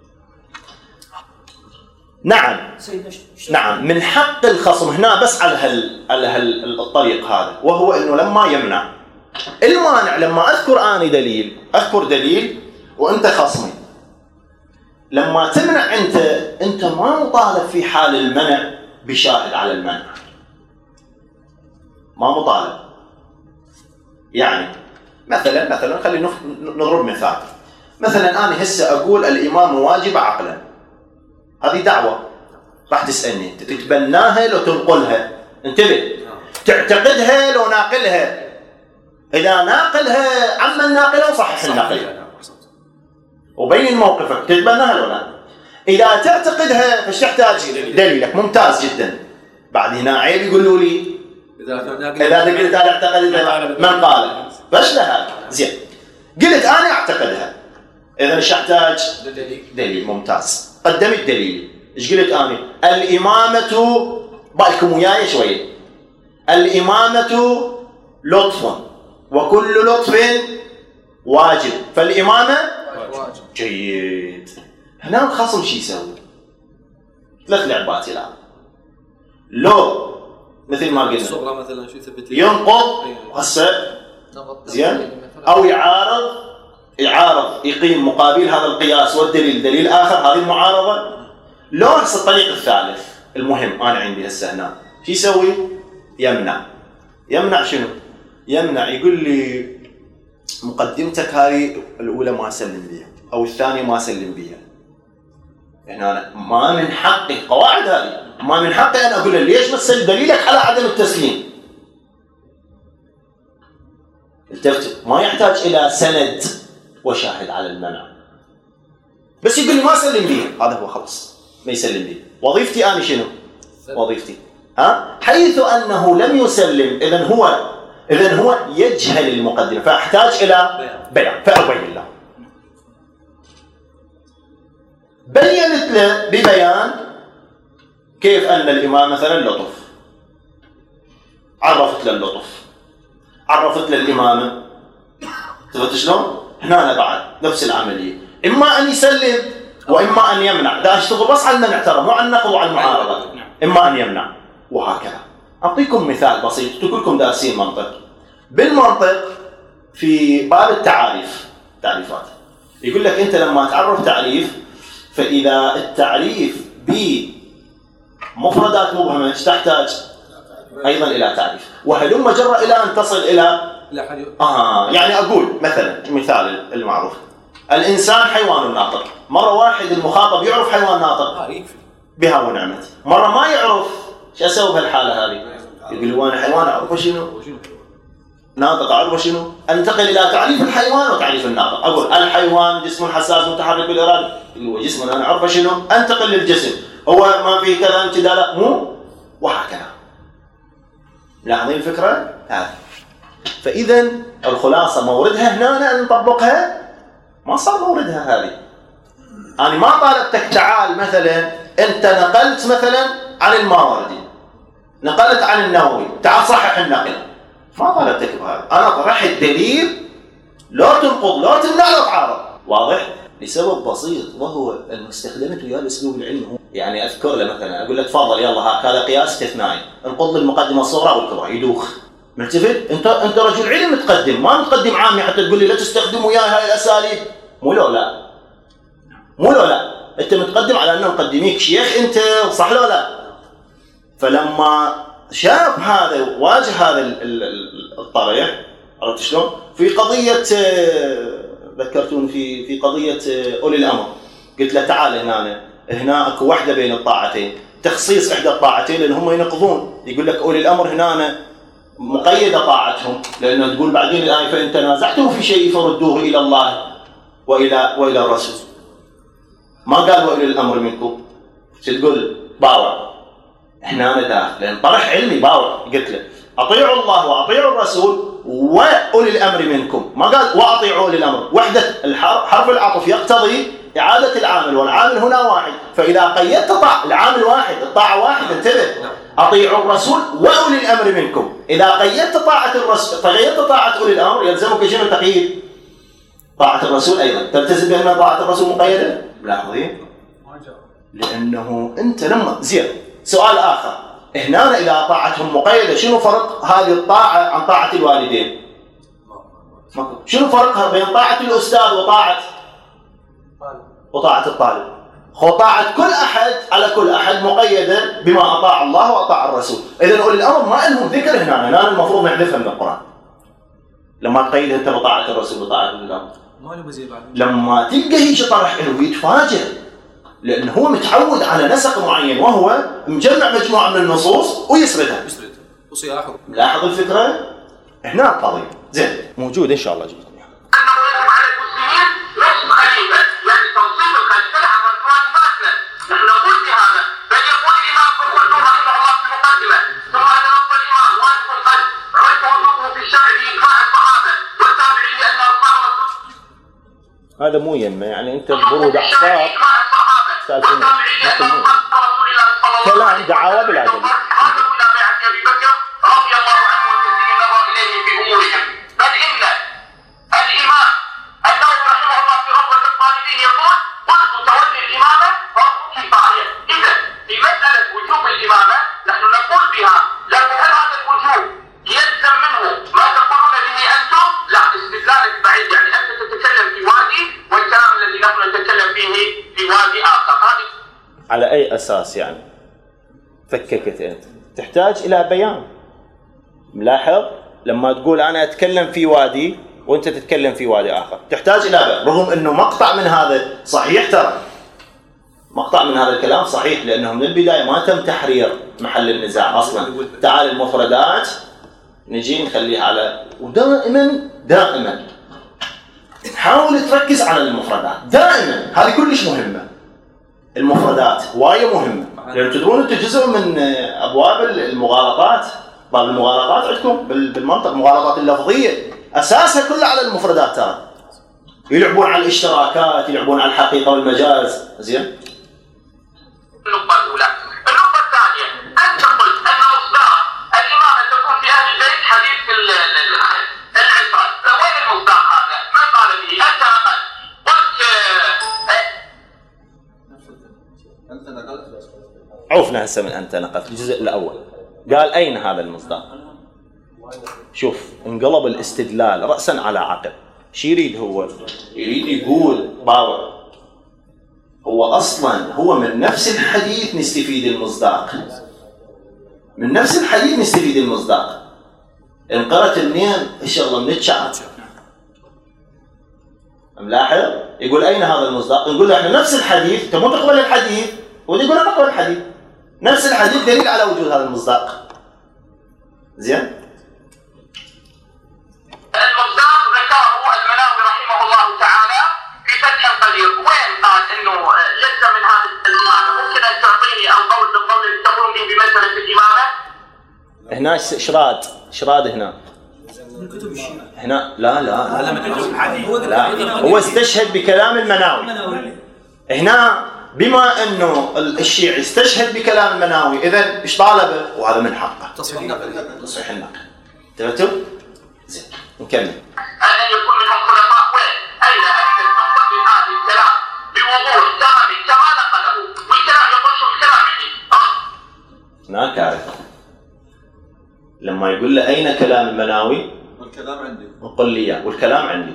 نعم نعم من حق الخصم هنا بس على هال على هالطريق هذا، وهو انه لما يمنع المانع. لما اذكر اني دليل اذكر دليل وانت خصمي، لما تمنع انت انت ما مطالب في حال المنع بشاهد على المنع، ما مطالب. يعني مثلا مثلا خلينا نضرب مثال، مثلا انا هسه اقول الامامه واجبه عقلا، هذه دعوه راح تسالني انت تتبناها لو تنقلها، انتبه، تعتقدها لو ناقلها، اذا ناقلها عمن ناقلها وصحح النقل وبين موقفك، تتبناها لو لا. اذا تعتقدها فايش تحتاج؟ دليلك. ممتاز جدا. بعد هنا عيب يقولوا لي اذا قلت انا اعتقدها من قال فايش هذا؟ زين، قلت انا اعتقدها، اذا ايش احتاج؟ دليل. ممتاز، قدمت دليل. ايش قلت انا؟ الامامه، بالكم وياي شويه، الامامه لطف وكل لطف واجب، فالامامه واجب. جيد. هنا الخصم شو يسوي؟ ثلاث لعبات الان. لو مثل ما قلنا مثلا شو يثبت ينقض هسه زين، او يعارض يعارض يقيم مقابل هذا القياس والدليل دليل اخر، هذه المعارضه. لو هسه الطريق الثالث المهم انا عندي هسه هنا شو يسوي؟ يمنع. يمنع شنو؟ يمنع يقول لي مقدمتك هذه الاولى ما اسلم بها او الثانيه ما اسلم بها. يعني أنا ما من حقي، قواعد هذه ما من حقي ان اقول له ليش ما تسلم دليلك على عدم التسليم. التفتوا، ما يحتاج الى سند وشاهد على المنع، بس يقول لي ما اسلم بها، هذا هو خلص ما يسلم بها. وظيفتي انا شنو؟ وظيفتي ها حيث انه لم يسلم، اذا هو اذا هو يجهل المقدمه، فاحتاج الى بيان، فابين له. بينت له ببيان كيف ان الامام مثلا لطف، عرفت له اللطف، عرفت له الامامه، شفت شلون؟ هنا أنا بعد نفس العمليه، اما ان يسلم واما ان يمنع، ده اشتغل بس على المنع ترى، مو على النقض وعلى المعارضه، اما ان يمنع وهكذا. اعطيكم مثال بسيط، كلكم دارسين منطق. بالمنطق في باب التعاريف، تعريفات، يقول لك انت لما تعرف تعريف، فاذا التعريف بمفردات مبهمه تحتاج ايضا الى تعريف، وهلم جرى الى ان تصل الى اه يعني اقول مثلا مثال المعروف، الانسان حيوان ناطق، مره واحد المخاطب يعرف حيوان ناطق بها ونعمت، مره ما يعرف، شو اسوي بهالحاله هذه؟ يقول له انا حيوان اعرف شنو؟ ناطق اعرف شنو؟ انتقل الى تعريف الحيوان وتعريف الناطق، اقول الحيوان جسم حساس متحرك بالاراده، يقول هو جسم انا اعرف شنو؟ انتقل للجسم، هو ما في كذا امتداد مو، وهكذا. لاحظين الفكره؟ هذه. فاذا الخلاصه موردها هنا نطبقها، ما صار موردها هذه. انا ما طالبتك تعال مثلا انت نقلت مثلا عن الماوردي، نقلت عن النووي، تعال صحح النقل، ما طالبتك بهذا، انا طرحت دليل لا تنقض لا تمنع لا تعارض، واضح؟ لسبب بسيط وهو انه استخدمت وياه الاسلوب العلمي. يعني اذكر له مثلا اقول له تفضل يلا هاك هذا قياس استثنائي، انقض المقدمه الصغرى والكبرى، يدوخ. ملتفت؟ انت انت رجل علم متقدم، ما متقدم عامي حتى تقول لي لا تستخدم وياي هاي الاساليب، مو لو لا مو لو لا انت متقدم على انه مقدميك شيخ انت، صح لو لا؟ فلما شاف هذا واجه هذا الطريح، عرفت شلون؟ في قضيه ذكرتوني في في قضيه اولي الامر، قلت له تعال هنا هنا اكو وحده بين الطاعتين، تخصيص احدى الطاعتين لان هم ينقضون، يقول لك اولي الامر هنا مقيده طاعتهم، لانه تقول بعدين الايه فان تنازعتم في شيء فردوه الى الله والى والى الرسول. ما قال واولي الامر منكم، شو تقول؟ باوع. احنا انا داخل لان طرح علمي باوع، قلت له اطيعوا الله واطيعوا الرسول واولي الامر منكم، ما قال واطيعوا اولي الامر. وحده حرف العطف يقتضي اعاده العامل، والعامل هنا واحد، فاذا قيدت طاعه العامل واحد، الطاعه واحد، انتبه، اطيعوا الرسول واولي الامر منكم. اذا قيدت طاعه الرسول، قيدت طاعه اولي الامر، يلزمك شنو التقييد؟ طاعه الرسول ايضا، تلتزم بان طاعه الرسول مقيده؟ ملاحظين؟ لانه انت لما زين. سؤال اخر، هنا اذا طاعتهم مقيده، شنو فرق هذه الطاعه عن طاعه الوالدين؟ شنو فرقها بين طاعه الاستاذ وطاعه وطاعة الطالب. خو طاعة كل أحد على كل أحد مقيدة بما أطاع الله وأطاع الرسول. إذن أولي الأمر ما لهم ذكر هنا، هنا المفروض نحذفها من القرآن. لما تقيد أنت بطاعة الرسول وطاعة الله. لما تلقى هيك طرح له يتفاجئ، لأنه هو متعود على نسق معين وهو مجمع مجموعة من النصوص ويسردها. يسردها وسيلاحظ. ملاحظ الفكرة؟ هنا القضية. زين موجود إن شاء الله جدا. هذا مو يمه، يعني انت برود اعصاب سالفين كلام دعاوى بلا دليل. على أي أساس يعني؟ فككت أنت، تحتاج إلى بيان. ملاحظ لما تقول أنا أتكلم في وادي وأنت تتكلم في وادي آخر، تحتاج إلى بيان، رغم أنه مقطع من هذا صحيح، ترى مقطع من هذا الكلام صحيح، لأنه من البداية ما تم تحرير محل النزاع أصلا. تعال المفردات نجي نخليها على، ودائما دائما حاول تركز على المفردات دائما، هذه كلش مهمة. المفردات وايد مهمة، لأن تدرون أنتم جزء من أبواب المغالطات. باب المغالطات عندكم بالمنطق، المغالطات اللفظية أساسها كلها على المفردات. ترى يلعبون على الاشتراكات، يلعبون على الحقيقة والمجاز. زين. النقطة الأولى. النقطة الثانية، أنت قلت أن مصداق الإمامة تكون في أهل البيت حديث العترة. وين المصداق هذا؟ من قال به؟ أنت نقلت. قلت أنت نقلت. عوفنا هسه من أنت نقلت الجزء الأول. قال أين هذا المصداق؟ شوف انقلب الاستدلال رأسا على عقب. شو يريد هو؟ يريد يقول باور هو أصلا هو من نفس الحديث نستفيد المصداق، من نفس الحديث نستفيد المصداق. انقرت منين؟ إن شاء الله من الشعب. ملاحظ؟ يقول أين هذا المصداق؟ نقول له إحنا نفس الحديث، تبون تقبل الحديث ودي يقول أنا أقبل الحديث. نفس الحديث دليل على وجود هذا المصداق. زين؟ المصداق ذكره المناوي رحمه الله تعالى في فتح القدير. وين قال إنه ليس من هذا الإمامة؟ ممكن أن تعطيني القول بالقول اللي تقولون به بمسألة الإمامة؟ هنا شراد شراد هنا. هنا لا لا لا, لا, لا. هو استشهد بكلام المناوي. هنا بما انه الشيعي استشهد بكلام المناوي، اذا ايش طالبه؟ وهذا من حقه تصحيح النقل. تصحيح النقل. تمام؟ زين نكمل. أن يكون منهم خلفاء. وين؟ أين أين تنطبق هذا الكلام بوضوح تام كما نقله؟ والكلام يقول شو الكلام عندي؟ هناك عارف لما يقول له أين كلام المناوي؟ والكلام عندي. قل لي إياه والكلام عندي.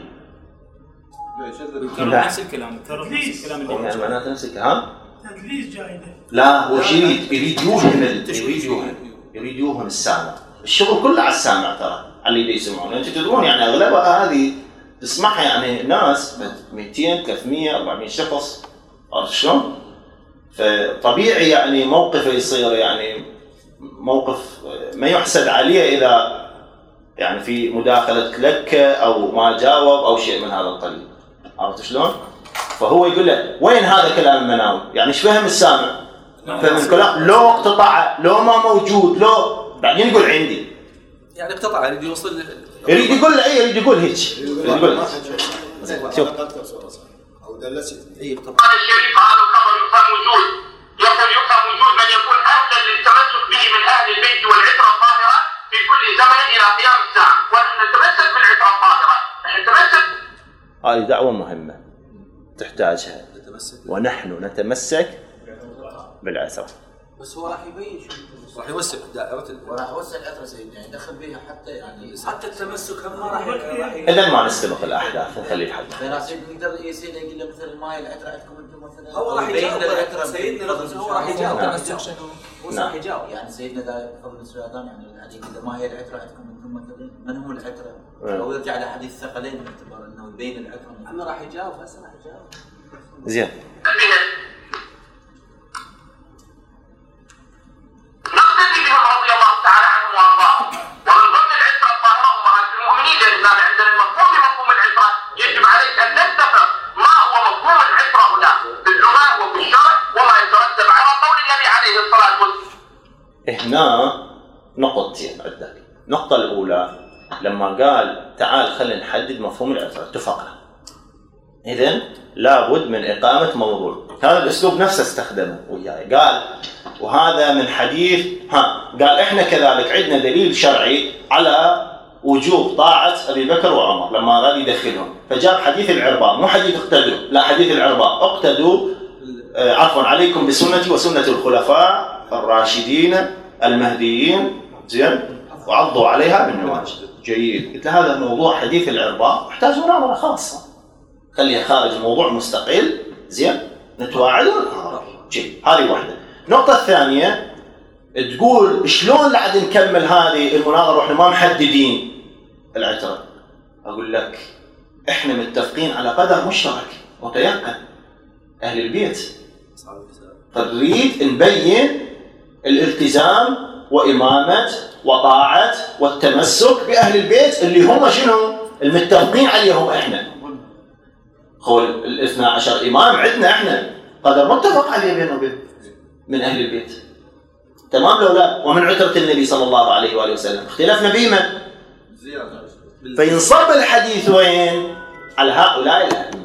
لا نفس الكلام، نفس الكلام اللي يعني معناته نفس الكلام. تدليس جايده. لا هو يريد يريد يوهم يريد يوهم يريد يوهم السامع. الشغل كله على السامع ترى، على اللي يسمعون. انتم تدرون يعني اغلبها هذه تسمعها يعني ناس مئتين ثلاثمئة أربعمئة شخص، عرفت شلون؟ فطبيعي يعني موقفه يصير يعني موقف ما يحسد عليه اذا يعني في مداخله لكه او ما جاوب او شيء من هذا القبيل، عرفت شلون؟ فهو يقول له وين هذا كلام المناوي؟ يعني ايش فهم السامع؟ فهم الكلام لو اقتطع لو ما موجود لو بعدين يقول عندي، يعني اقتطع يريد يوصل يريد يقول له اي يريد يقول هيك يقول شوف او دلست اي اقتطع. هذا الشريف هذا الخبر يفهم وجود، يقول يفهم وجود من يكون اهلا للتمسك به من اهل البيت والعتره الطاهره في كل زمن الى قيام الساعه، ونحن نتمسك بالعتره الطاهره، نحن نتمسك. هذه دعوه مهمه تحتاجها، ونحن نتمسك بالعتره. بس هو راح يبين شو راح يوسع دائرة وراح يوسع العترة سيدنا يعني يدخل بها حتى يعني حتى التمسك هم ما راح اذا ما نستبق الاحداث نخلي الحدث. فناس يقدر يصير يقول له مثلا ما هي العترة عندكم انتم مثلا هو راح يجاوب سيدنا هو راح يجاوب التمسك شنو؟ هو راح يجاوب يعني سيدنا ذا بفضل السؤال يعني الحديث اذا ما هي العترة عندكم انتم مثلا من هو العترة؟ او يرجع لحديث الثقلين باعتبار انه يبين العترة. اما راح يجاوب هسه راح يجاوب. زين. نقتدي بهم رضي الله تعالى عنهم وارضاهم، ومن ضمن العترة الظاهرة أمهات المؤمنين، لأن عندنا المفهوم بمفهوم العترة يجب عليك أن نتفق ما هو مفهوم العترة هنا في اللغة وفي الشرع وما يترتب على قول النبي عليه الصلاة والسلام. هنا نقطتين عندك. النقطة الأولى لما قال تعال خلينا نحدد مفهوم العترة اتفقنا. إذن لابد من إقامة موضوع. هذا الأسلوب نفسه استخدمه وياي قال وهذا من حديث ها قال إحنا كذلك عندنا دليل شرعي على وجوب طاعة أبي بكر وعمر لما أراد يدخلهم فجاب حديث العرباء مو حديث اقتدوا لا حديث العرباء اقتدوا آه عفوا عليكم بسنتي وسنة الخلفاء الراشدين المهديين زين وعضوا عليها بالنواجذ. جيد. قلت هذا موضوع حديث العرباء يحتاج مناظرة خاصة خليها خارج موضوع مستقل زين نتواعد ونتحاور. جيد. هذه واحدة. النقطة الثانية تقول شلون لعد نكمل هذه المناظرة واحنا ما محددين العترة. اقول لك احنا متفقين على قدر مشترك متيقن اهل البيت فنريد نبين الالتزام وامامة وطاعة والتمسك باهل البيت اللي هم شنو المتفقين عليهم احنا. قول الاثنى عشر امام عندنا احنا قدر متفق عليه بينه وبين من اهل البيت تمام لو لا ومن عترة النبي صلى الله عليه واله وسلم اختلفنا بمن فينصب الحديث وين على هؤلاء الائمه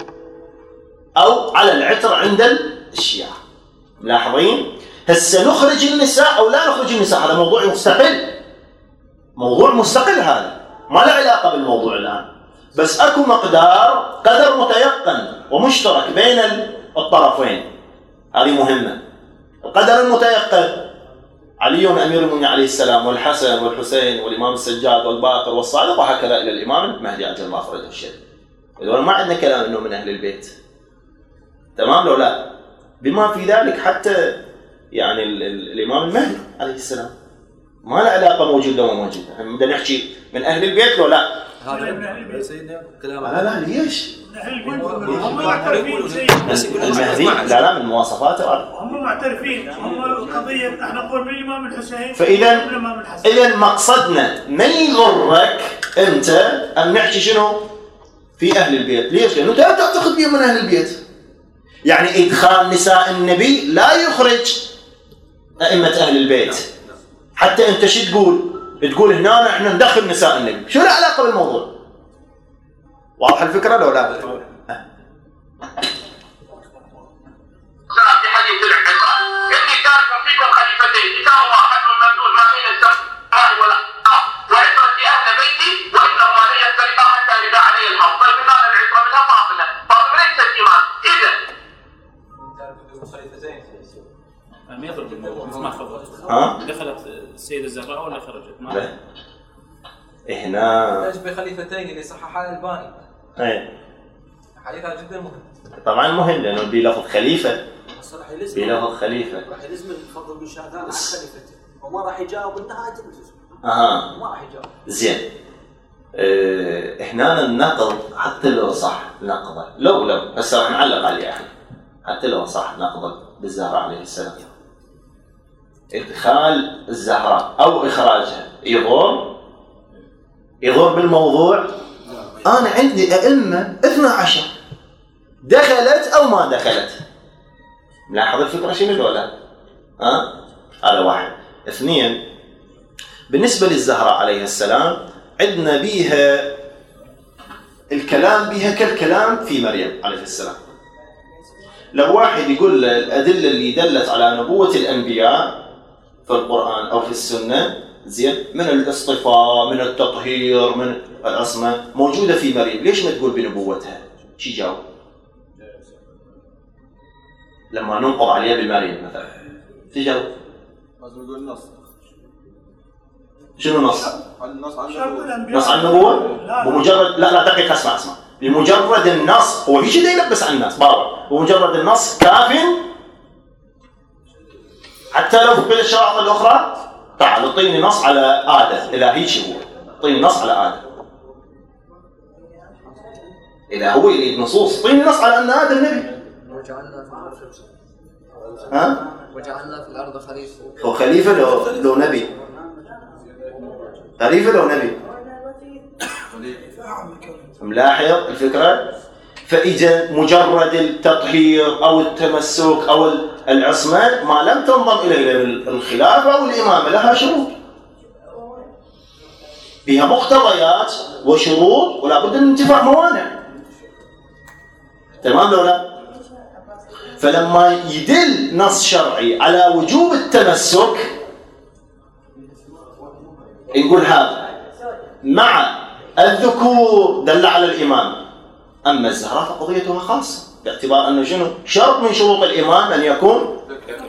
او على العتر عند الشيعة. ملاحظين هسه نخرج النساء او لا نخرج النساء هذا موضوع مستقل موضوع مستقل هذا ما له علاقه بالموضوع الان بس اكو مقدار قدر متيقن ومشترك بين الطرفين هذه مهمه. القدر المتيقن علي امير المؤمنين عليه السلام والحسن والحسين والامام السجاد والباقر والصادق وهكذا الى الامام المهدي عجل الله فرجه الشريف. اذا ما عندنا كلام انه من اهل البيت تمام لو لا بما في ذلك حتى يعني ال ال الامام المهدي عليه السلام ما له علاقه موجود لو موجود احنا بدنا نحكي من اهل البيت لو لا هذا سيدنا كلام لا لا ليش هم معترفين سيدنا المهدي لا لا من مواصفاته هم معترفين هم قضيه احنا نقول من الامام الحسين فاذا اذا مقصدنا ما يغرك انت ان نحكي شنو في اهل البيت. ليش؟ لانه انت تعتقد بهم من اهل البيت يعني ادخال نساء النبي لا يخرج ائمه اهل البيت. حتى انت شو تقول تقول هنا احنا ندخل نساء النبي شو له علاقه بالموضوع؟ واضح الفكره لو لا؟ في حديث العترة إني تارك فيكم خليفتين كتاب الله حبل ممدود ما بين السماء والأرض وعترتي أهل بيتي وإنهما لن يفترقا حتى يرد علي الحوض. طيب مثال العترة منها فاطمة فاطمة ليست إمام إذا ما يضرب الموضوع مثل ما خبرت ها؟ دخلت السيدة الزهراء ولا خرجت؟ ما لا هنا تشبه خليفتين اللي صححها الألباني. ايه حديثها جدا مهم. طبعا مهم لانه بلفظ خليفه راح يلزم بلفظ خليفه راح يلزم الفضل بن شهدان عن خليفته وما راح يجاوب النهايه تنجز اها ما راح يجاوب زين. اه هنا النقض حتى لو صح نقضه لو لو هسه راح نعلق عليه احنا حتى لو صح نقضه بالزهراء عليه السلام ادخال الزهراء او اخراجها يضر يضر بالموضوع. انا عندي ائمه اثنى عشر دخلت او ما دخلت. ملاحظ الفكره شنو ولا ها؟ هذا واحد. اثنين بالنسبه للزهراء عليه السلام عندنا بيها الكلام بيها كالكلام في مريم عليه السلام. لو واحد يقول الادله اللي دلت على نبوه الانبياء في القران او في السنه زين من الاصطفاء من التطهير من العصمه موجوده في مريم ليش ما تقول بنبوتها؟ شي جاوب؟ لما ننقض عليها بمريم مثلا تجاوب. لازم نقول النص. شنو نص؟ النص عن نص عن النبوة؟ بمجرد لا لا دقيقة اسمع اسمع. بمجرد النص هو في شيء يلبس على الناس باور، بمجرد النص كاف حتى لو فقد الشرائط الأخرى. تعال اعطيني نص على آدم إذا هيك هو، اعطيني نص على آدم. إذا هو يريد نصوص اعطيني نص على أن آدم نبي. وجعلنا في الأرض ها؟ وجعلنا في الأرض خليفة. هو خليفة لو لو نبي. خليفة لو نبي. ملاحظ الفكرة؟ فإذا مجرد التطهير أو التمسك أو العصمة ما لم تنضم إليه الخلافة أو الإمامة لها شروط. فيها مقتضيات وشروط ولا بد من انتفاع موانع. تمام لو لا؟ فلما يدل نص شرعي على وجوب التمسك نقول هذا مع الذكور دل على الإمام. أما الزهراء فقضيتها خاصة باعتبار أنه شنو؟ شرط من شروط الإمام أن يكون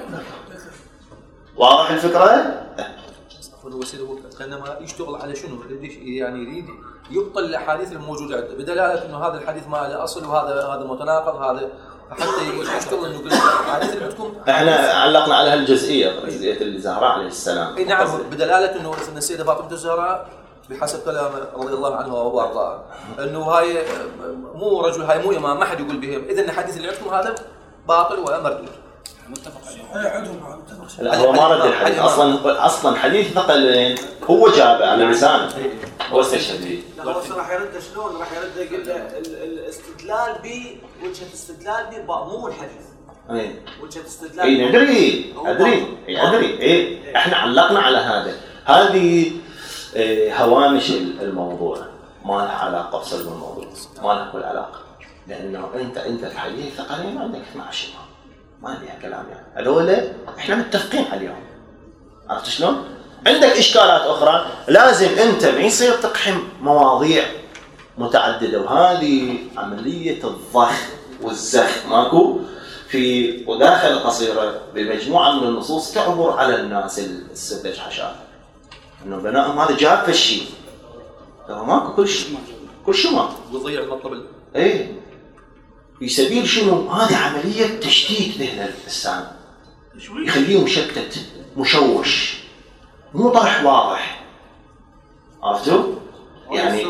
واضح الفكرة؟ هو سيده كانما يشتغل على شنو؟ يعني يريد يبطل الاحاديث الموجوده عنده بدلاله انه هذا الحديث ما له اصل وهذا هذا متناقض هذا حتى يشتغل انه الاحاديث اللي عندكم. احنا علقنا على هالجزئيه جزئيه الزهراء عليه السلام. اي نعم بدلاله انه السيده فاطمه الزهراء بحسب كلام رضي الله عنه وارضاه انه هاي مو رجل هاي مو امام ما حد يقول بهم، اذا الحديث اللي عندكم هذا باطل ومردود. متفق عليه. لا هو ما رد الحديث اصلا اصلا حديث ثقل هو جابه على لسانه هو استشهد به. لا هو راح يرد شلون؟ راح يرد يقول الاستدلال ب وجهه استدلال ب مو الحديث. اي وجهه استدلال. اي ندري ادري اي ادري اي احنا علقنا على هذا. هذه هوامش الموضوع ما لها علاقه بصلب الموضوع، ما لها كل علاقه، لانه انت انت في حديث ثقلين عندك اثنعش امام ما لها كلام يعني. هذول احنا متفقين عليهم. عرفت شلون؟ عندك اشكالات اخرى لازم انت ما يصير تقحم مواضيع متعدده، وهذه عمليه الضخ والزخ ماكو في مداخله قصيره بمجموعه من النصوص تعبر على الناس السذج حشاه انه بنائهم هذا جاب في الشيء ترى ماكو كل شيء كل شيء ماكو ويضيع المطلب. ايه في سبيل شنو؟ هذه عمليه تشتيت ذهن الانسان يخليه مشتت مشوش مو طرح واضح. عرفتوا؟ يعني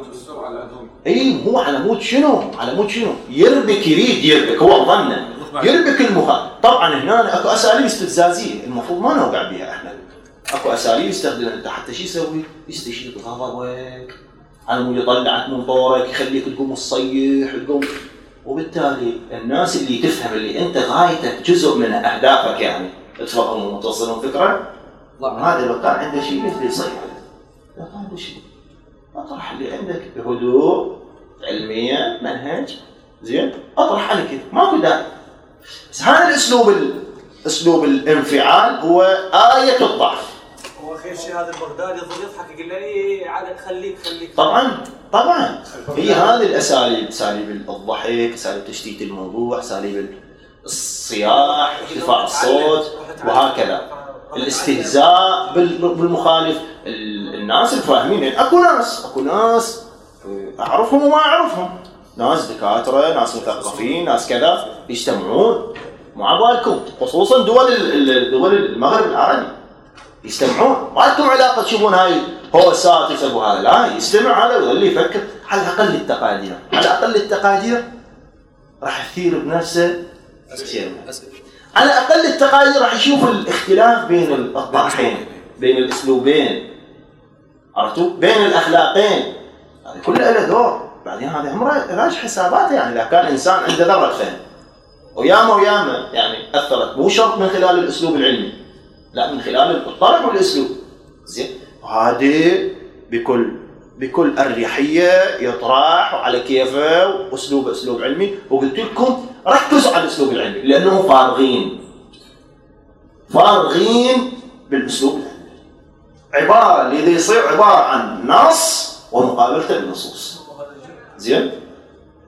اي هو على مود شنو؟ على مود شنو؟ يربك يريد يربك هو ظنه يربك المخالف. طبعا هنا اكو اساليب استفزازيه المفروض ما نوقع بها احنا. اكو اساليب يستخدمها انت حتى شو يسوي؟ يستشيط غضبك على مود يطلعك من طورك يخليك تقوم تصيح تقوم، وبالتالي الناس اللي تفهم اللي انت غايتك جزء من اهدافك يعني تفهمون وتوصلون فكره هذا لو كان عنده شيء مثل يصيح لو كان عنده شيء اطرح اللي عندك بهدوء علميه منهج زين اطرح على كذا ماكو داعي. بس هذا الاسلوب اسلوب الانفعال هو آية الضعف. هو خير شيء هذا البغدادي يظل يضحك يقول لي عاد خليك خليك طبعا طبعا هي هذه الاساليب اساليب الضحك اساليب تشتيت الموضوع اساليب الصياح ارتفاع الصوت وهكذا الاستهزاء بالمخالف. الناس الفاهمين يعني اكو ناس اكو ناس اعرفهم وما اعرفهم، ناس دكاتره ناس مثقفين ناس كذا يجتمعون مع بالكم خصوصا دول دول المغرب العربي يستمعون ما لكم علاقه تشوفون هاي هوسات يسووا هذا لا يستمع هذا ويظل يفكر على اقل التقادير على اقل التقادير راح يثير بنفسه شيء على اقل التقادير راح يشوف الاختلاف بين الطرحين بين الاسلوبين عرفتوا بين الاخلاقين هذا كله له دور. بعدين هذا عمره راجع حساباته يعني اذا كان انسان عنده ذره فهم وياما وياما يعني اثرت مو شرط من خلال الاسلوب العلمي لا من خلال الطرح والاسلوب زين وهذه بكل بكل اريحيه يطرح على كيفه واسلوب اسلوب علمي. وقلت لكم ركزوا على الاسلوب العلمي لانه فارغين فارغين بالاسلوب العلمي. عباره اللي يصير عباره عن نص ومقابلته بالنصوص زين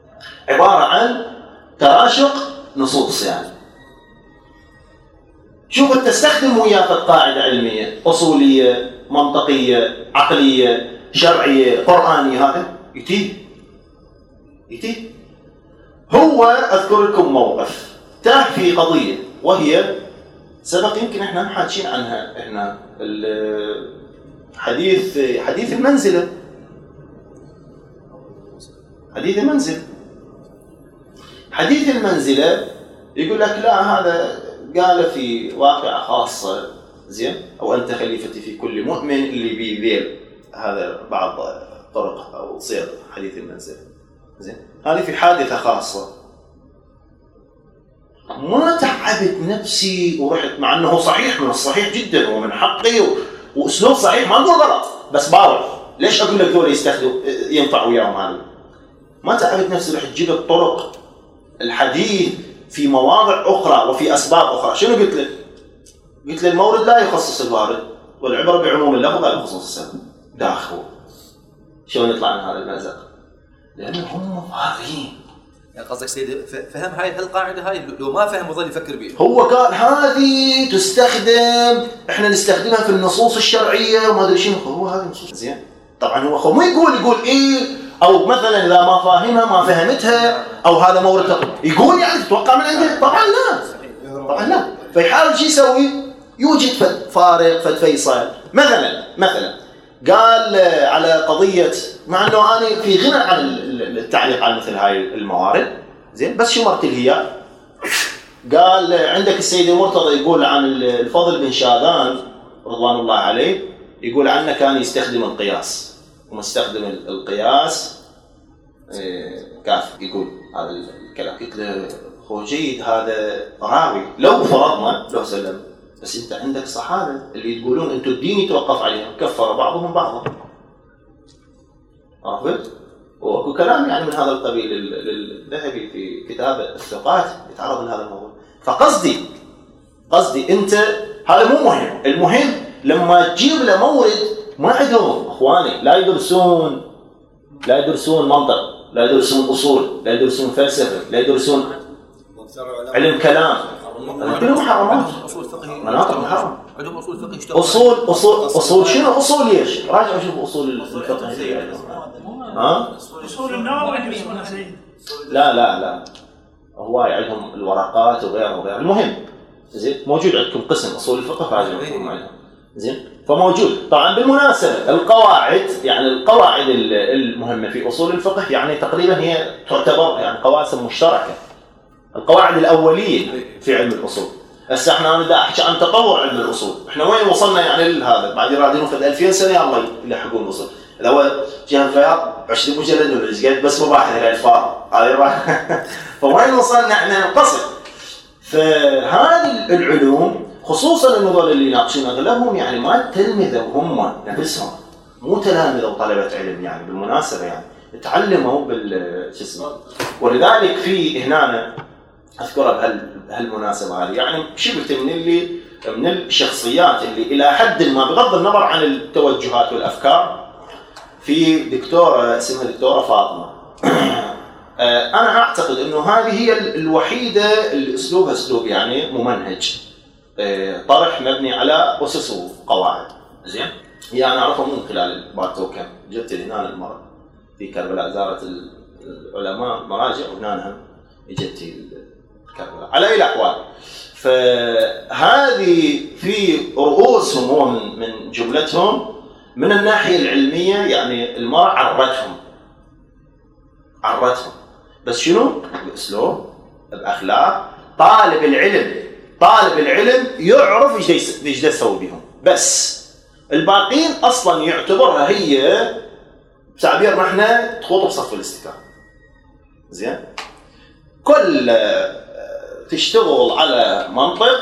عباره عن تراشق نصوص يعني شوف تستخدم وياه قاعده علميه اصوليه منطقيه عقليه شرعيه قرانيه، هذا يتيه يتيه. هو اذكر لكم موقف تاه في قضيه، وهي سبق يمكن احنا حاكين عنها احنا الحديث حديث المنزله. حديث المنزل حديث المنزله يقول لك لا، هذا قال في واقعه خاصه، زين، او انت خليفتي في كل مؤمن اللي بيذيل، هذا بعض طرق او صيغ حديث المنزل، زين. هذه في حادثه خاصه، ما تعبت نفسي ورحت، مع انه صحيح من الصحيح جدا ومن حقي واسلوب صحيح، ما اقول غلط، بس باوع ليش اقول لك ذول يستخدموا ينفع وياهم هذا؟ ما تعبت نفسي رحت جبت طرق الحديث في مواضع اخرى وفي اسباب اخرى. شنو قلت له؟ قلت له المورد لا يخصص الوارد، والعبره بعموم اللفظ لا بخصوص السبب. داخل شلون يطلع من هذا المأزق؟ لانه هم فاهمين. يعني قصدك سيدي فهم هاي القاعده هاي، لو ما فهم وظل يفكر بيها. هو قال هذه تستخدم، احنا نستخدمها في النصوص الشرعيه وما ادري شنو. هو هذه النصوص زين. طبعا هو خو مو يقول يقول ايه، او مثلا اذا ما فاهمها ما فهمتها، او هذا مورد يقول يعني تتوقع من عنده؟ طبعا لا، طبعا لا. فيحاول شو يسوي؟ يوجد فد فارق فد فيصل. مثلا مثلا قال على قضيه، مع انه انا في غنى عن التعليق على مثل هاي الموارد، زين، بس شو مرت هي؟ قال عندك السيد المرتضى يقول عن الفضل بن شاذان رضوان الله عليه، يقول عنه كان يستخدم القياس، ومستخدم القياس كاف، يقول هذا الكلام. قلت له هو جيد، هذا راوي، لو فرضنا لو سلم، بس انت عندك صحابه اللي تقولون انتم الدين يتوقف عليهم، كفر بعضهم بعضا. عرفت؟ واكو كلام يعني من هذا القبيل للذهبي في كتاب الثقات يتعرض لهذا الموضوع. فقصدي قصدي انت هذا مو مهم، المهم لما تجيب له مورد ما عندهم اخواني، لا يدرسون لا يدرسون منطق، لا يدرسون اصول، لا يدرسون فلسفه، لا يدرسون علم كلام، كلهم محرمات، مناطق محرمه. عندهم اصول فقه يشتغلون اصول اصول اصول شنو اصول ليش؟ راجعوا شوفوا اصول الفقه. ها؟ اصول النووي يدرسونها سيد. لا لا لا، هواي عندهم الورقات وغيره وغيره. المهم زين، موجود عندكم قسم اصول الفقه، فراجعوا شوفوا معنا. زين، فموجود. طبعا بالمناسبه القواعد، يعني القواعد المهمه في اصول الفقه يعني تقريبا هي تعتبر يعني قواسم مشتركه، القواعد الاوليه في علم الاصول. هسه احنا انا دا احكي عن تطور علم الاصول، احنا وين وصلنا يعني لهذا؟ بعد يرادون في ألفين سنه يا الله يلحقون الاصول. الاول جهه الفياض عشرين مجلد ولا قاعد بس مباحث الالفاظ هذه. فوين وصلنا احنا؟ انقصر. فهذه العلوم خصوصا النظر اللي يناقشون اغلبهم يعني ما تلمذوا هم نفسهم، مو تلامذه وطلبه علم يعني بالمناسبه، يعني تعلموا بال شو اسمه. ولذلك في هنا اذكرها بهالمناسبه هذه، يعني شبت من اللي من الشخصيات اللي الى حد ما بغض النظر عن التوجهات والافكار، في دكتوره اسمها دكتوره فاطمه. انا اعتقد انه هذه هي الوحيده اللي اسلوبها اسلوب يعني ممنهج، طرح مبني على اسس وقواعد. زين، هي انا اعرفها مو من خلال البارتوكا، جبت هنا المره في كربلاء، زارت العلماء مراجع وهنا اجت كربلاء. على اي الاحوال، فهذه في رؤوسهم هو من من جملتهم من الناحيه العلميه، يعني المرأة عرتهم عرتهم بس شنو؟ باسلوب، باخلاق. طالب العلم طالب العلم يعرف ايش ايش يسوي بهم، بس الباقين اصلا يعتبرها هي بتعبيرنا احنا تخوض بصف الاستكان. زين، كل تشتغل على منطق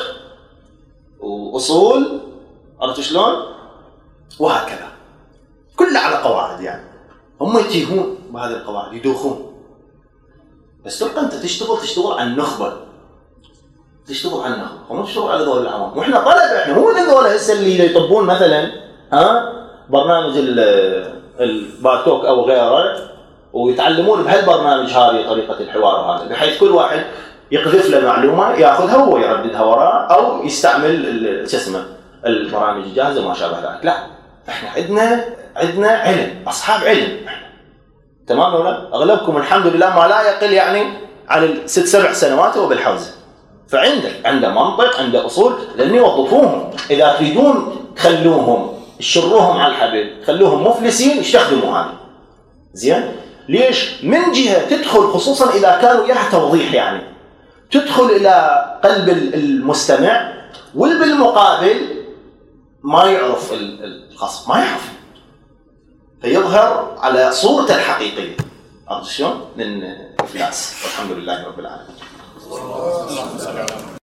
واصول، عرفت شلون؟ وهكذا كله على قواعد، يعني هم يتيهون بهذه القواعد يدوخون. بس تبقى انت تشتغل تشتغل على النخبه، تشتغل على النخبه، وما تشتغل على ذول العوام. واحنا طلبه، احنا مو من ذول هسه اللي يطبون مثلا ها برنامج البارتوك او غيره ويتعلمون بهالبرنامج هذه طريقه الحوار هذا، بحيث كل واحد يقذف له معلومه ياخذها هو يرددها وراه او يستعمل شو اسمه البرامج الجاهزه وما شابه ذلك. لا، احنا عندنا عندنا علم، اصحاب علم احنا. تمام ولا؟ اغلبكم الحمد لله ما لا يقل يعني على الست سبع سنوات هو بالحوزه. فعنده عنده منطق، عنده اصول، لان يوظفوهم اذا تريدون تخلوهم تشروهم على الحبل، تخلوهم مفلسين، يستخدموا هذه. زين؟ ليش؟ من جهه تدخل خصوصا اذا كانوا وياها توضيح، يعني تدخل الى قلب المستمع، وبالمقابل ما يعرف الخصم، ما يعرف، فيظهر على صورته الحقيقيه. عرفت شلون؟ من افلاس. والحمد لله رب العالمين.